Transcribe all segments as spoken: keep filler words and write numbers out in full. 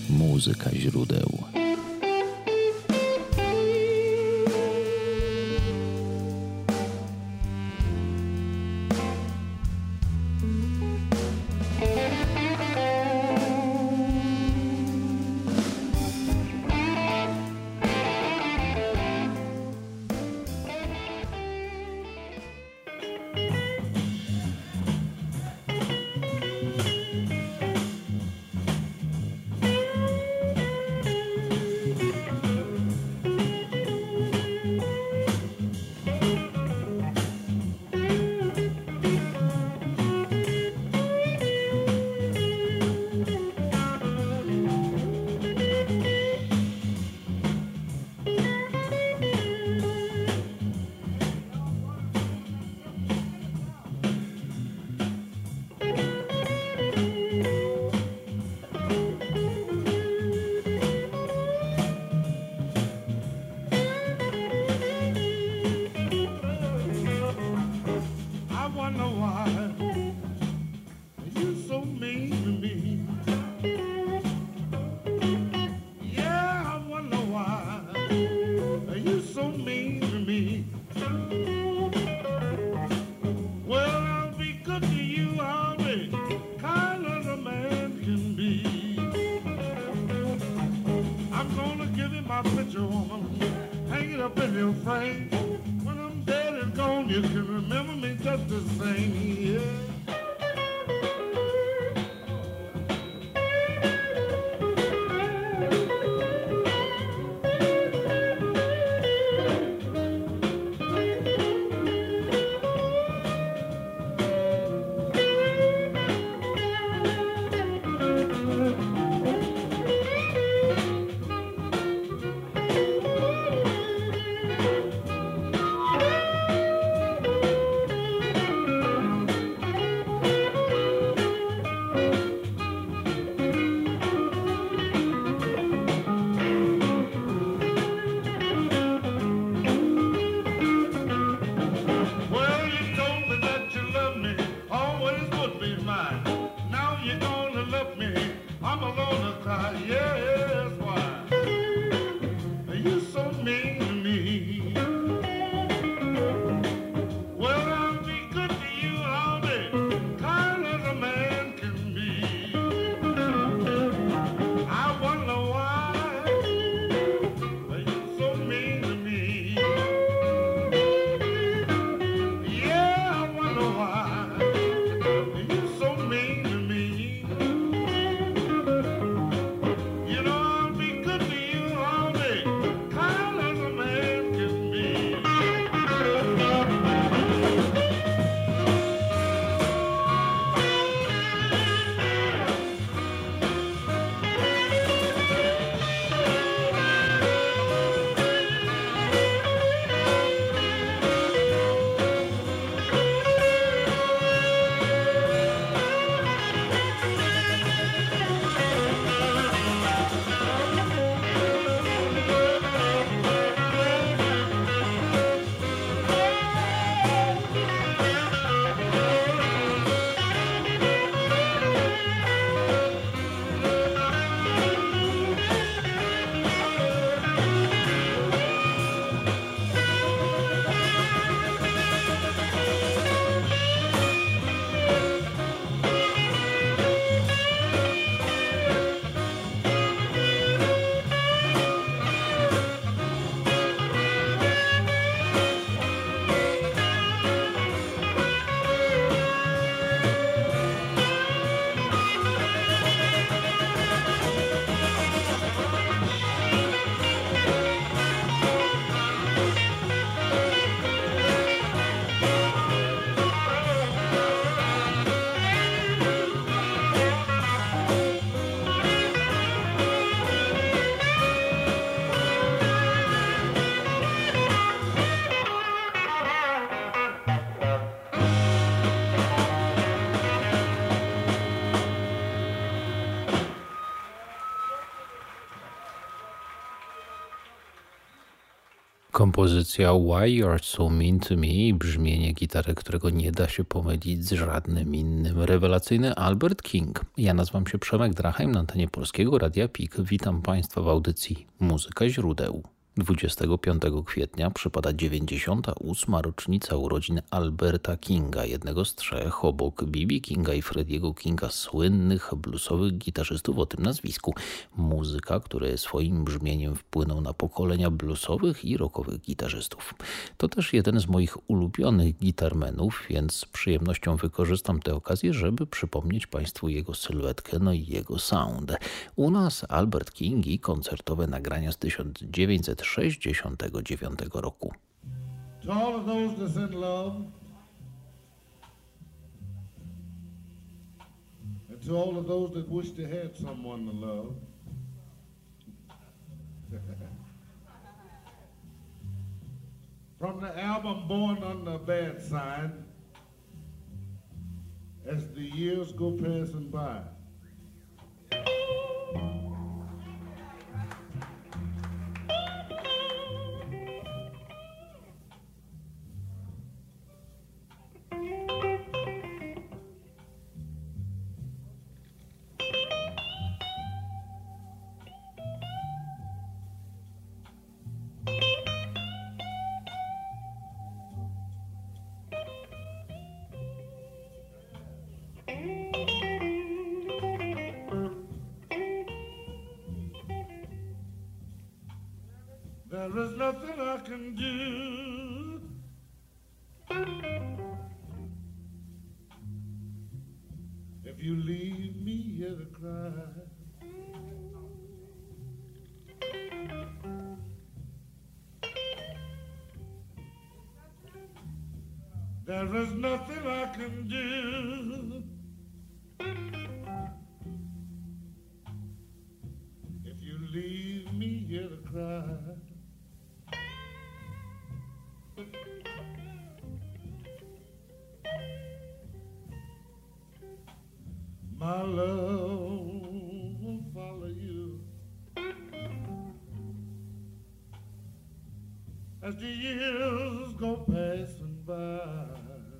Muzyka źródeł. Kompozycja Why You Are So Mean To Me i brzmienie gitary, którego nie da się pomylić z żadnym innym. Rewelacyjny Albert King. Ja nazywam się Przemek Drachheim, na antenie Polskiego Radia P I K. Witam Państwa w audycji Muzyka Źródeł. dwudziestego piątego kwietnia przypada dziewięćdziesiąta ósma rocznica urodzin Alberta Kinga, jednego z trzech obok B B Kinga i Freddiego Kinga słynnych bluesowych gitarzystów o tym nazwisku. Muzyka, który swoim brzmieniem wpłynął na pokolenia bluesowych i rockowych gitarzystów. To też jeden z moich ulubionych gitarmenów, więc z przyjemnością wykorzystam tę okazję, żeby przypomnieć Państwu jego sylwetkę, no i jego sound. U nas Albert King i koncertowe nagrania z tysiąc dziewięćset sześćdziesiątego dziewiątego roku. To all of those that's in love, and to all of those that wish they had someone to love, from the album Born on the Bad Side, as the years go passing by. There is nothing I can do if you leave me here to cry. There is nothing I can do if you leave me here to cry. My love will follow you as the years go passing by.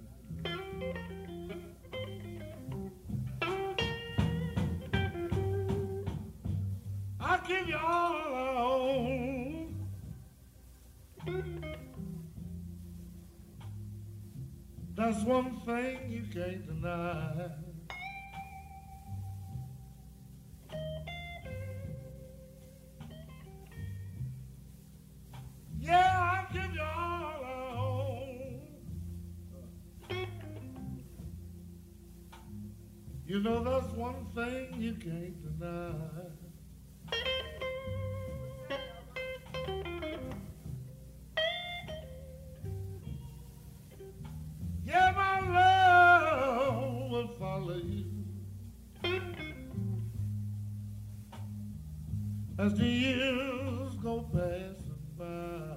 I'll give you all I own, that's one thing you can't deny. Yeah, I'll give you all I own. You know that's one thing you can't deny. Yeah, my love will follow you as the years go passing by.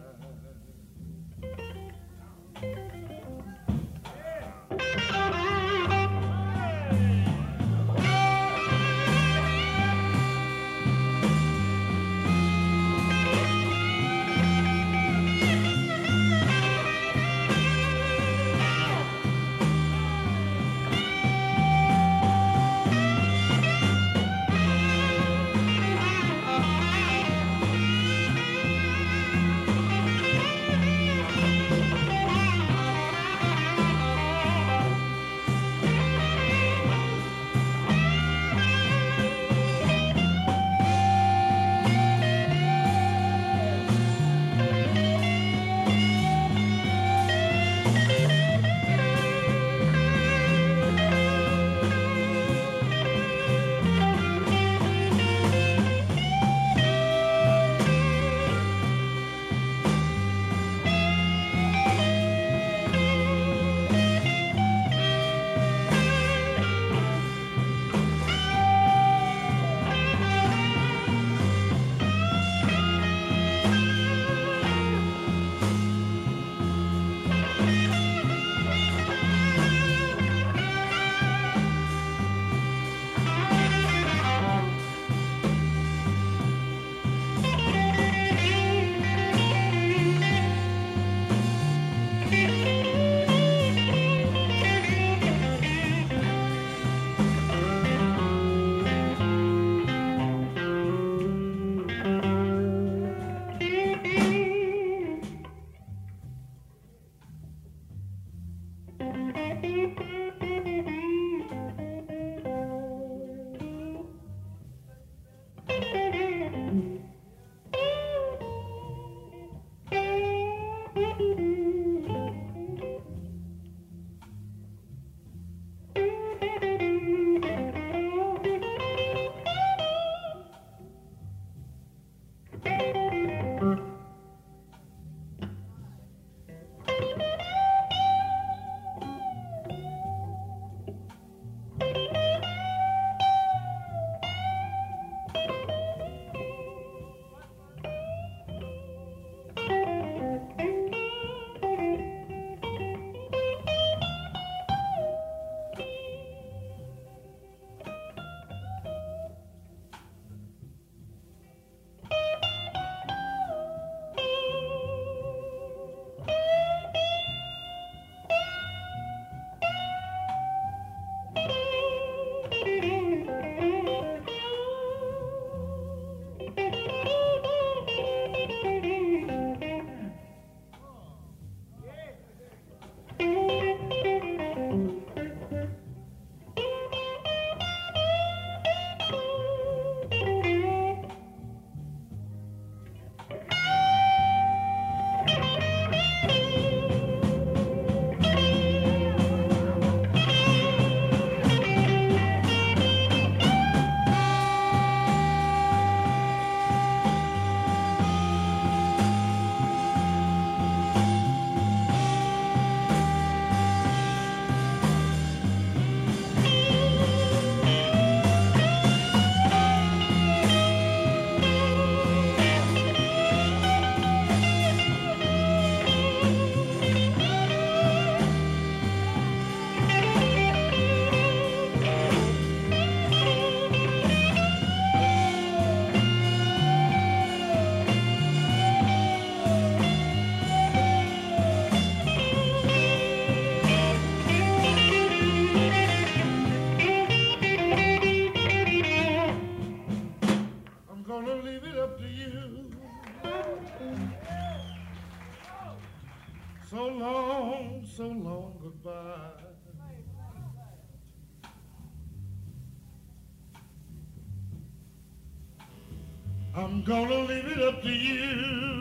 I'm gonna leave it up to you.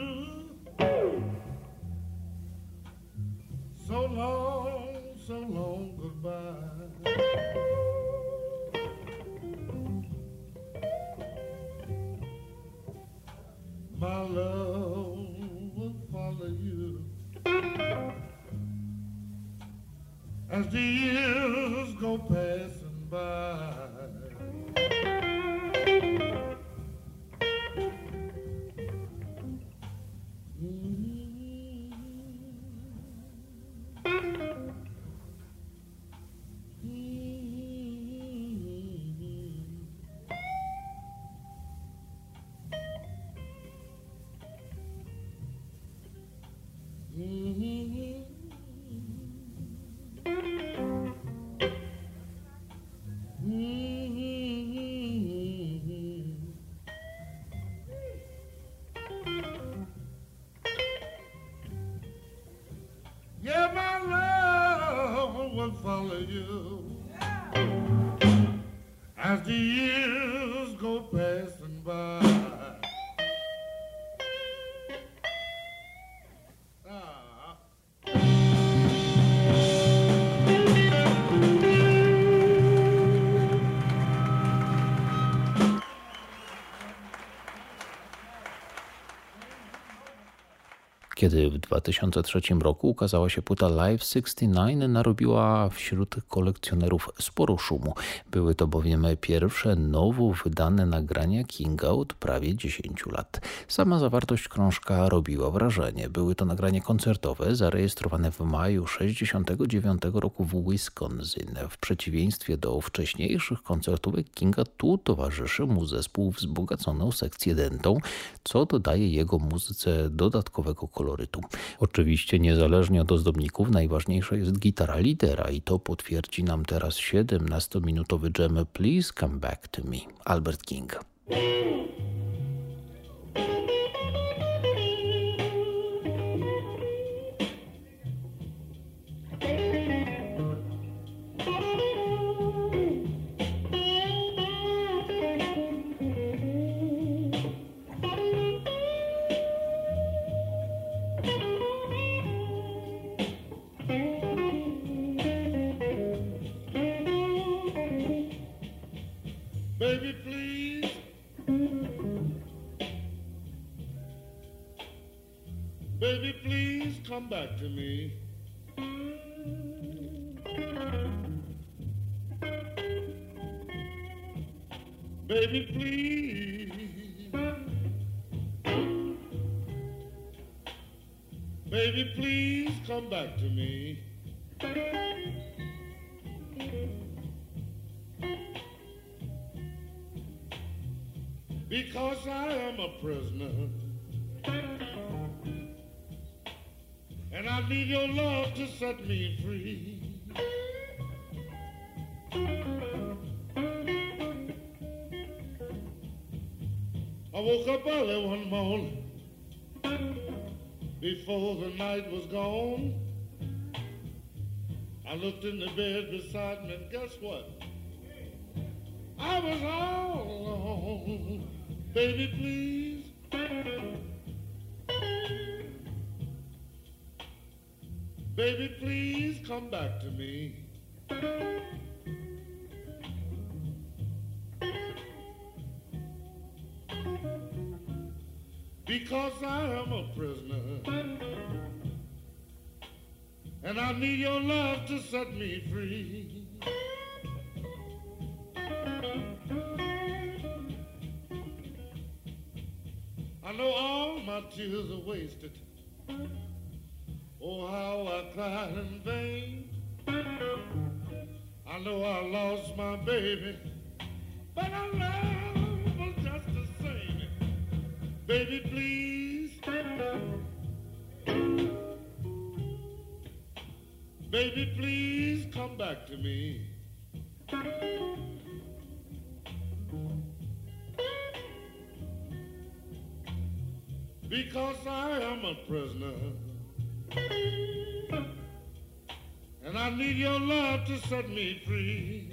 So long, so long, goodbye. My love will follow you as the years go passing by. Yeah, my love will follow you as the years go passing by. Ah. Kiedy w dwa tysiące trzecim roku ukazała się płyta Live sześćdziesiąt dziewięć, narobiła wśród kolekcjonerów sporo szumu. Były to bowiem pierwsze nowo wydane nagrania Kinga od prawie dziesięciu lat. Sama zawartość krążka robiła wrażenie. Były to nagrania koncertowe zarejestrowane w maju sześćdziesiątego dziewiątego roku w Wisconsin. W przeciwieństwie do wcześniejszych koncertówek Kinga, tu towarzyszy mu zespół wzbogacony o sekcję dętą, co dodaje jego muzyce dodatkowego kolorytu. Oczywiście niezależnie od ozdobników najważniejsza jest gitara lidera i to potwierdzi nam teraz siedemnastominutowy dżem Please Come Back to Me, Albert King. Baby, please. Baby, please come back to me. Baby, please. Baby, please come back to me. Because I am a prisoner, and I need your love to set me free. I woke up early one morning before the night was gone. I looked in the bed beside me, and guess what? I was all alone. Baby, please. Baby, please come back to me. Because I am a prisoner, and I need your love to set me free. I know all my tears are wasted. Oh, how I cried in vain. I know I lost my baby, but I love her just the same. Baby, please. Baby, please come back to me. Because I am a prisoner, and I need your love to set me free.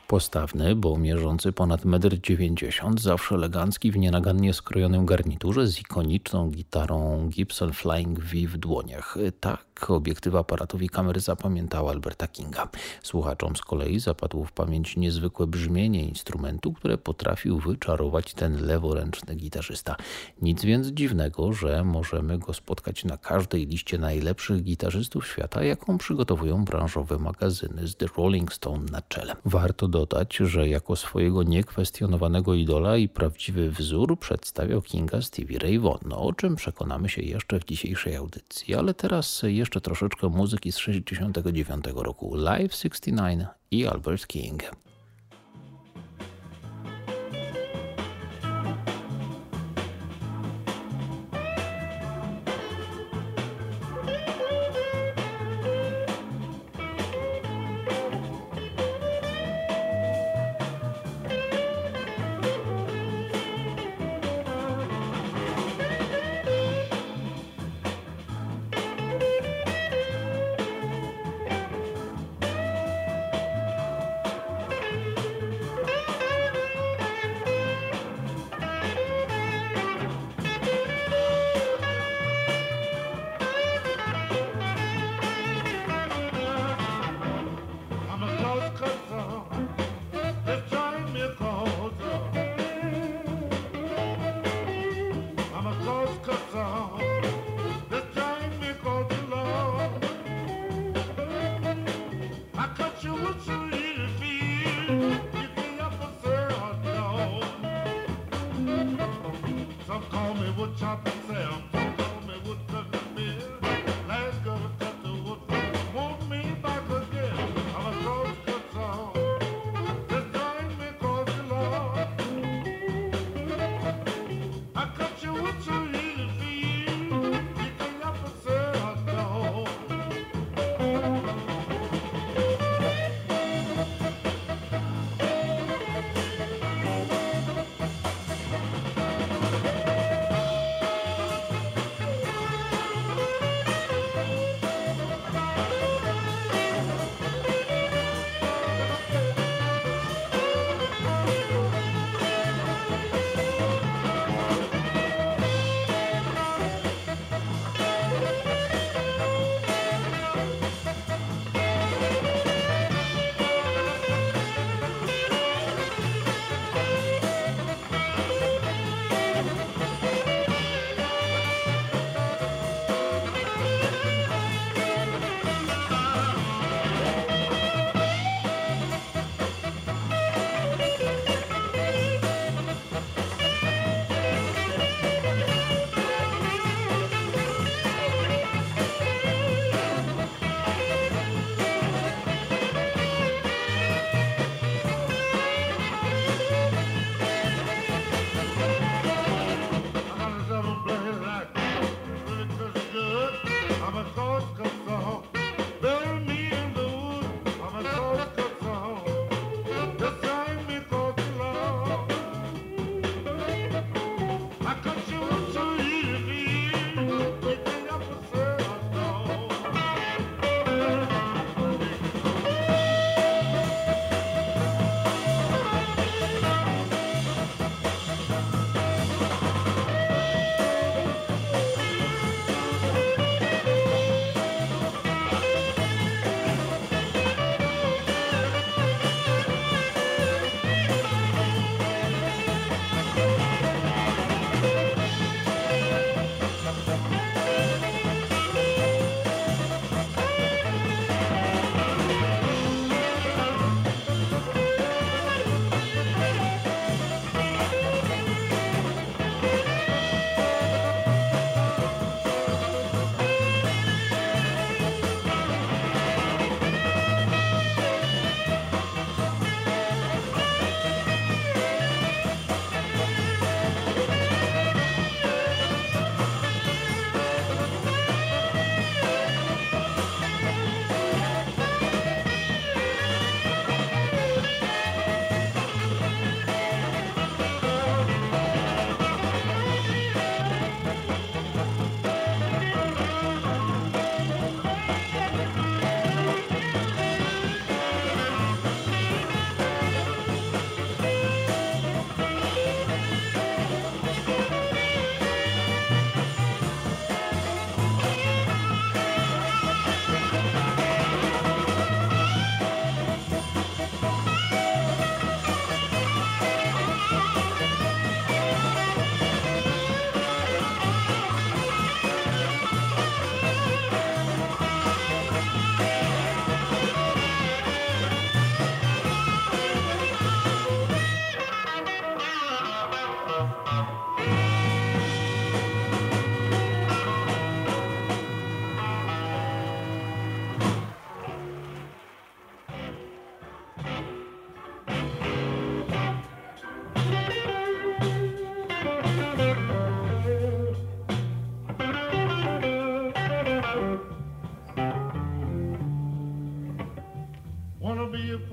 Postawny, bo mierzący ponad metr dziewięćdziesiąt, zawsze elegancki w nienagannie skrojonym garniturze z ikoniczną gitarą Gibson Flying V w dłoniach. Tak obiektyw aparatów i kamery zapamiętał Alberta Kinga. Słuchaczom z kolei zapadło w pamięć niezwykłe brzmienie instrumentu, które potrafił wyczarować ten leworęczny gitarzysta. Nic więc dziwnego, że możemy go spotkać na każdej liście najlepszych gitarzystów świata, jaką przygotowują branżowe magazyny z The Rolling Stone na czele. Warto dodać, że jako swojego niekwestionowanego idola i prawdziwy wzór przedstawiał Kinga Stevie Ray Vaughan, no, o czym przekonamy się jeszcze w dzisiejszej audycji. Ale teraz jeszcze troszeczkę muzyki z sześćdziesiątego dziewiątego roku. Live sześćdziesiąt dziewięć i Albert King.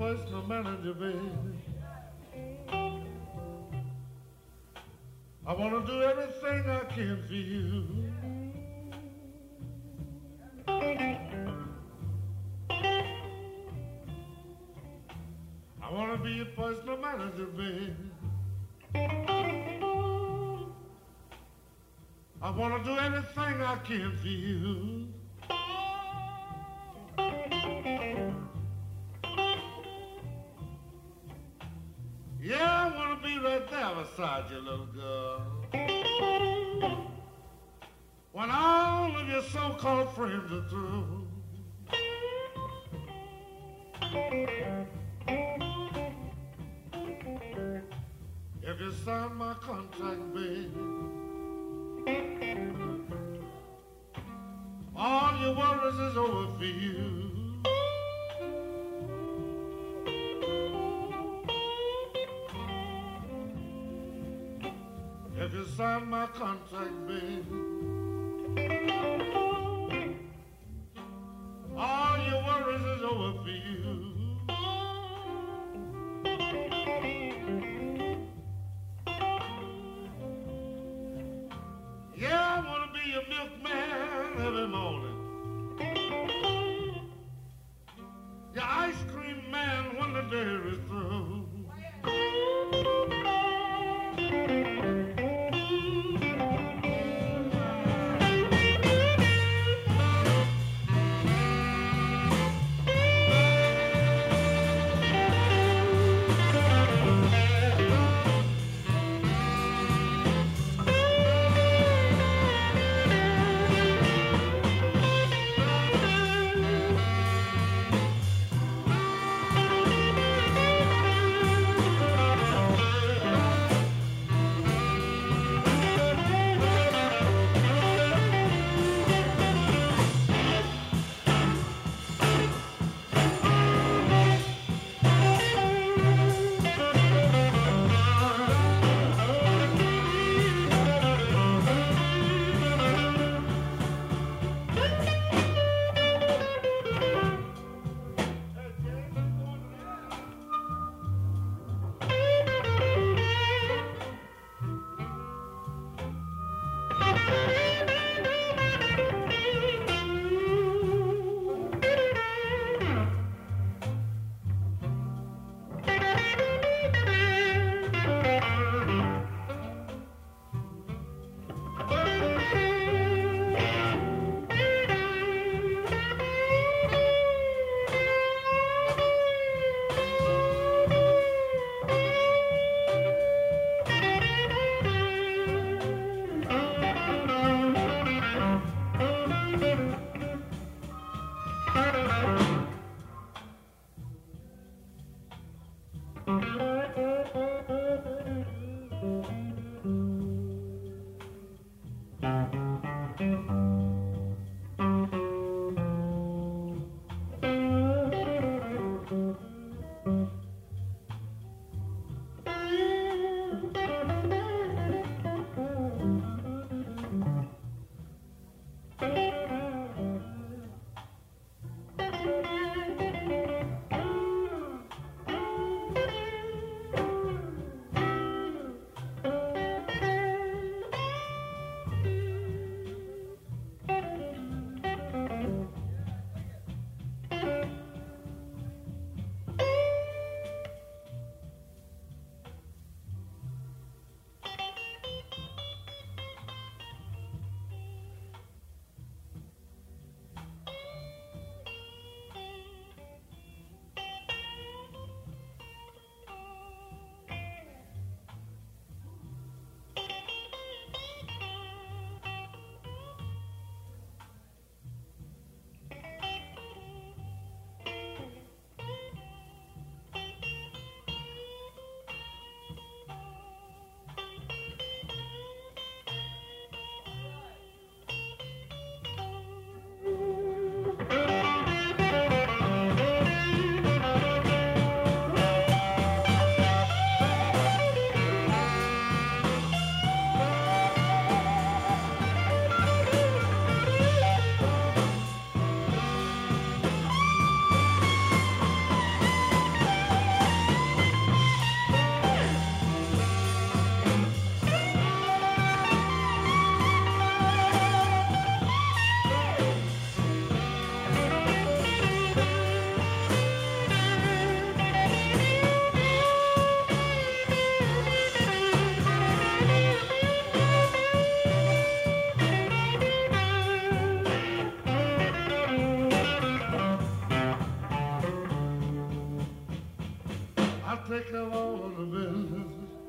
personal manager, baby. I want to do everything I can for you. I want to be your personal manager, baby. I want to do everything I can for you. Yeah, I want to be right there beside you, little girl. When all of your so-called friends are through. If you sign my contract, baby, all your worries is over for you. If you sign my contract, baby, all your worries is over for you. Yeah, I want to be your milkman every morning, your ice cream man when the day is through. I'll take care of all of the business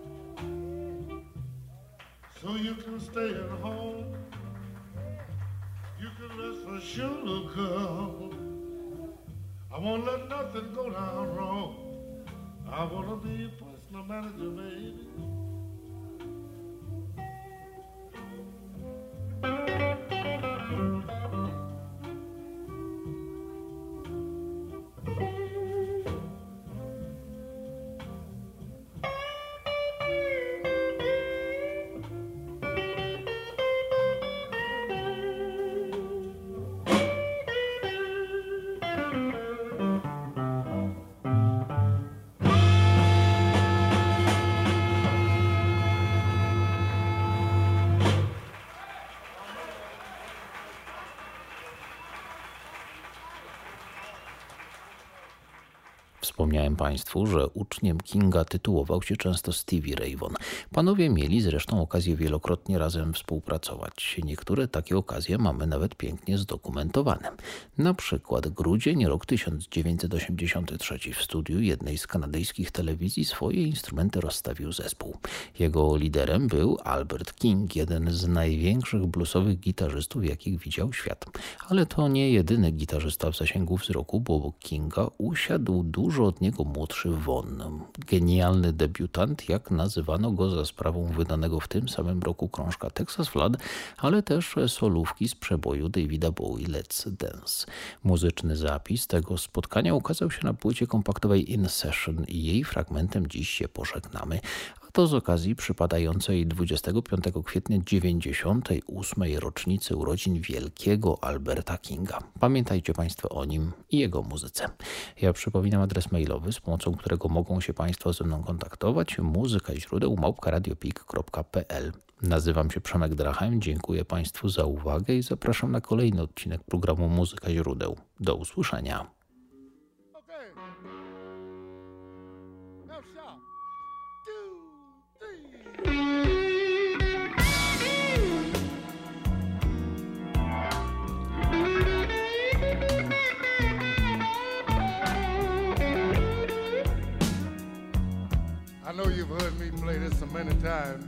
so you can stay at home. You can rest assured, girl. I won't let nothing go down wrong. I wanna be your personal manager, baby. Wspomniałem Państwu, że uczniem Kinga tytułował się często Stevie Ray Vaughan. Panowie mieli zresztą okazję wielokrotnie razem współpracować. Niektóre takie okazje mamy nawet pięknie zdokumentowane. Na przykład grudzień, rok tysiąc dziewięćset osiemdziesiąty trzeci. W studiu jednej z kanadyjskich telewizji swoje instrumenty rozstawił zespół. Jego liderem był Albert King, jeden z największych bluesowych gitarzystów, jakich widział świat. Ale to nie jedyny gitarzysta w zasięgu wzroku, bo obok Kinga usiadł dużo od niego młodszy Vaughan. Genialny debiutant, jak nazywano go za sprawą wydanego w tym samym roku krążka Texas Flood, ale też solówki z przeboju Davida Bowie Let's Dance. Muzyczny zapis tego spotkania ukazał się na płycie kompaktowej In Session i jej fragmentem dziś się pożegnamy. To z okazji przypadającej dwudziestego piątego kwietnia dziewięćdziesiątej ósmej rocznicy urodzin wielkiego Alberta Kinga. Pamiętajcie Państwo o nim i jego muzyce. Ja przypominam adres mailowy, z pomocą którego mogą się Państwo ze mną kontaktować. Muzyka źródeł małpka radiopik kropka p l. Nazywam się Przemek Drachem, dziękuję Państwu za uwagę i zapraszam na kolejny odcinek programu Muzyka źródeł. Do usłyszenia. Okay. Now shout. Two, three. I know you've heard me play this so many times.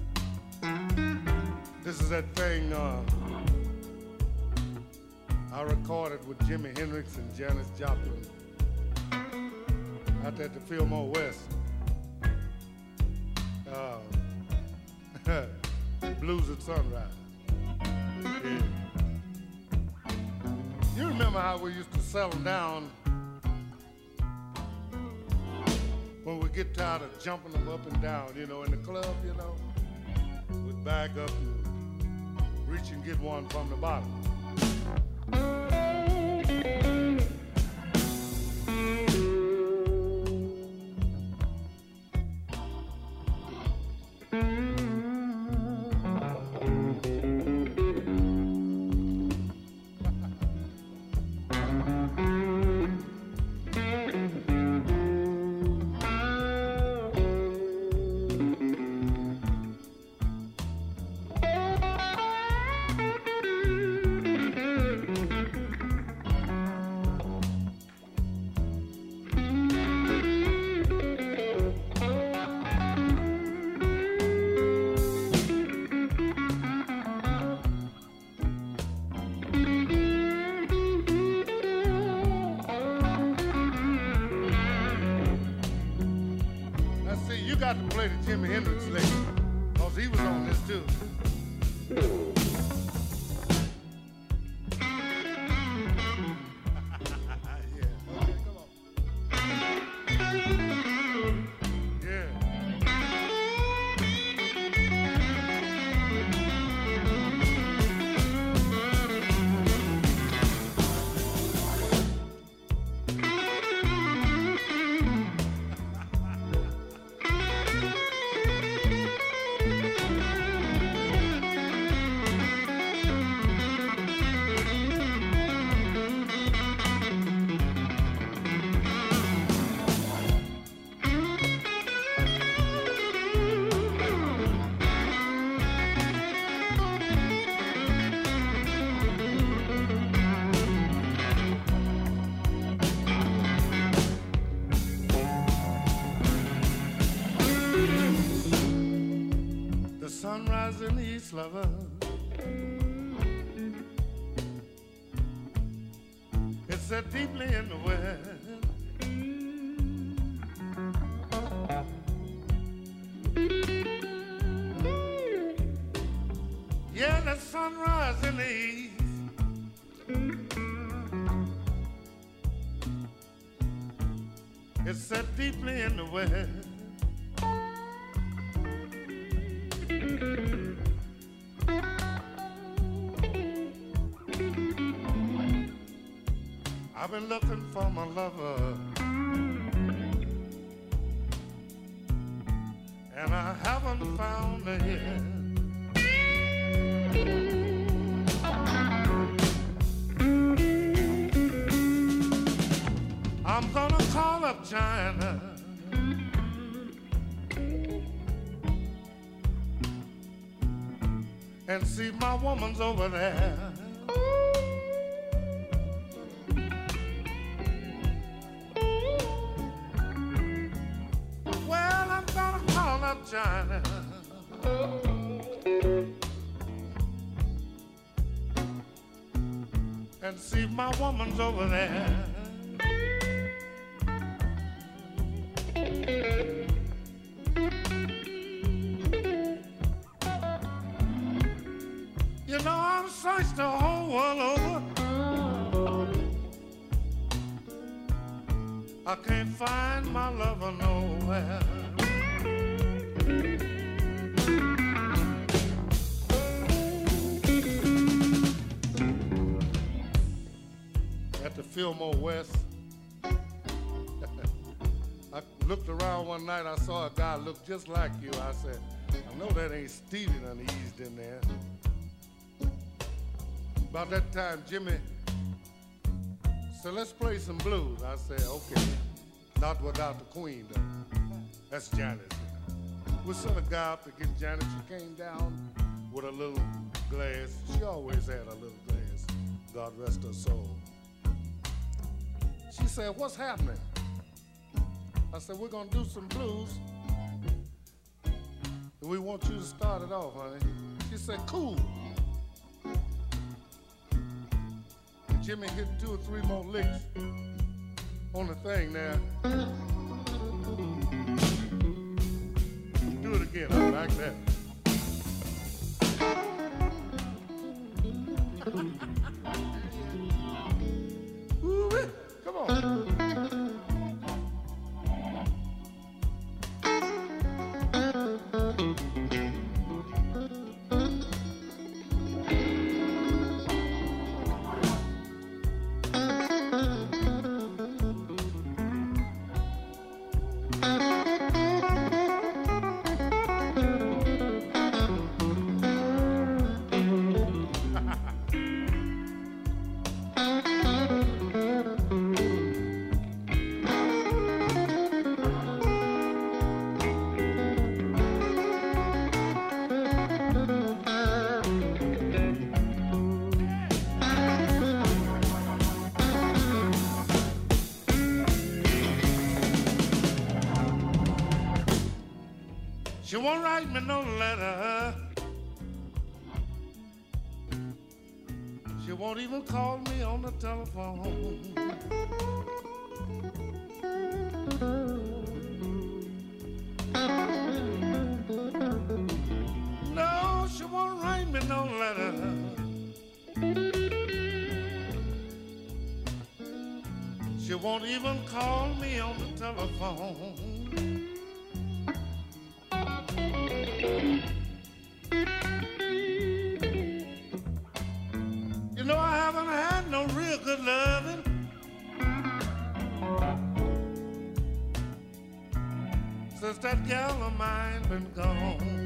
This is that thing uh, I recorded with Jimi Hendrix and Janis Joplin out there at the Fillmore West. Uh, Blues at Sunrise. Yeah. You remember how we used to settle down when we get tired of jumping them up and down, you know, in the club, you know? We'd back up and reach and get one from the bottom. You got to play the Jimi Hendrix lady, because he was on this too. lover. It's set deeply in the west. Yeah, the sunrise in the east. It's set deeply in the west. I've been looking for my lover, and I haven't found her yet. I'm gonna call up China and see my woman's over there. Well, I'm gonna call up China and see my woman's over there. You know, I've searched the whole world over. I can't find my lover nowhere. At the Fillmore West, I looked around one night, I saw a guy look just like you. I said, I know that ain't Stevie done eased in there. About that time, Jimmy said, let's play some blues. I said, okay, not without the queen, though. That's Janet. We sent a guy up to get Janet. She came down with a little glass. She always had a little glass, God rest her soul. She said, what's happening? I said, we're gonna do some blues, and we want you to start it off, honey. She said, cool. And Jimmy hit two or three more licks on the thing there. Do it again, I like that. Ooh, come on. She won't write me no letter. She won't even call me on the telephone. No, she won't write me no letter. She won't even call me on the telephone. You know, I haven't had no real good loving since that gal of mine been gone.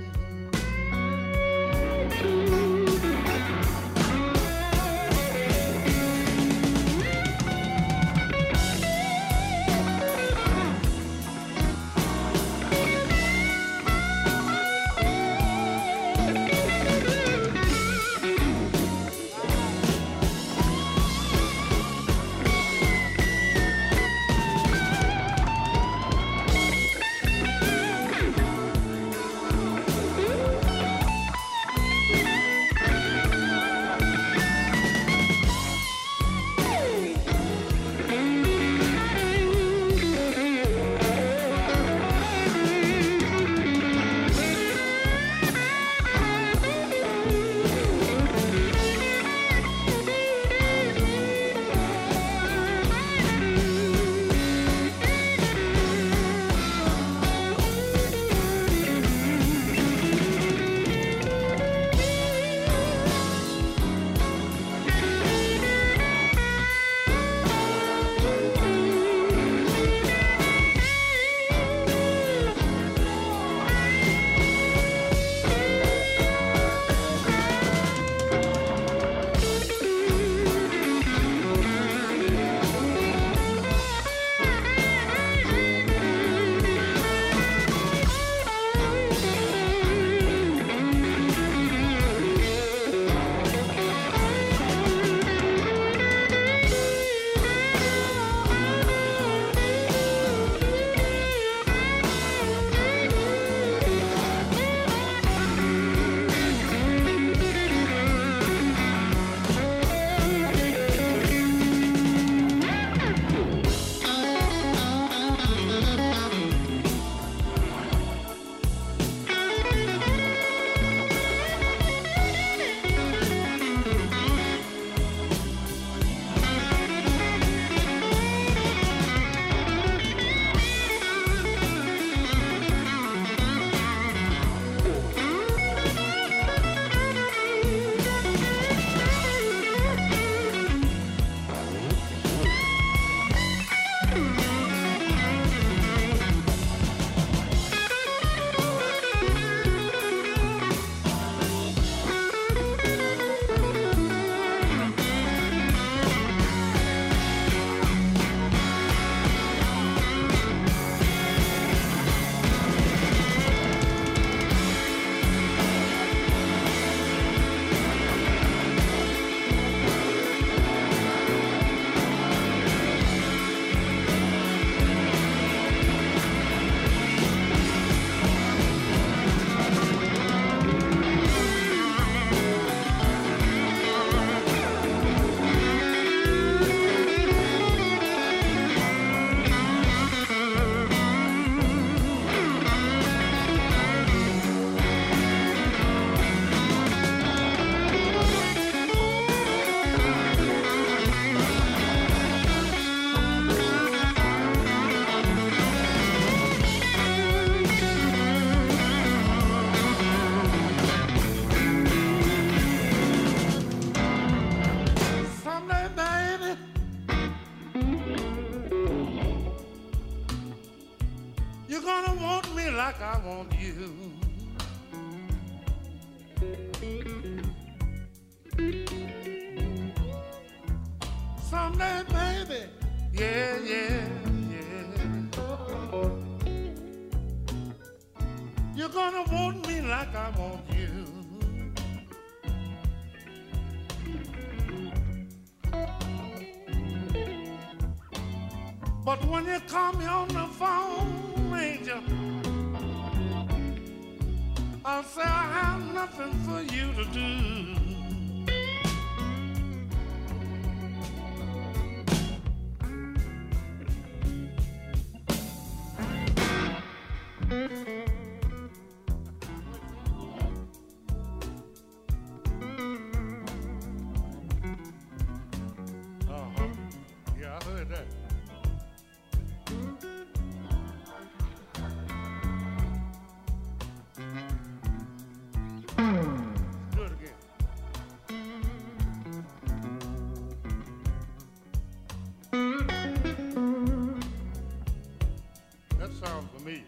You're gonna want me like I want you. Someday, baby, yeah, yeah, yeah. You're gonna want me like I want you. But when you call me on the phone, Angel, I'll say I have nothing for you to do. Uh-huh. Yeah, I heard that. Do it again. That sounds familiar.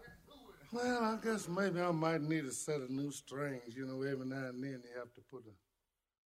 Well, I guess maybe I might need a set of new strings. You know, every now and then you have to put a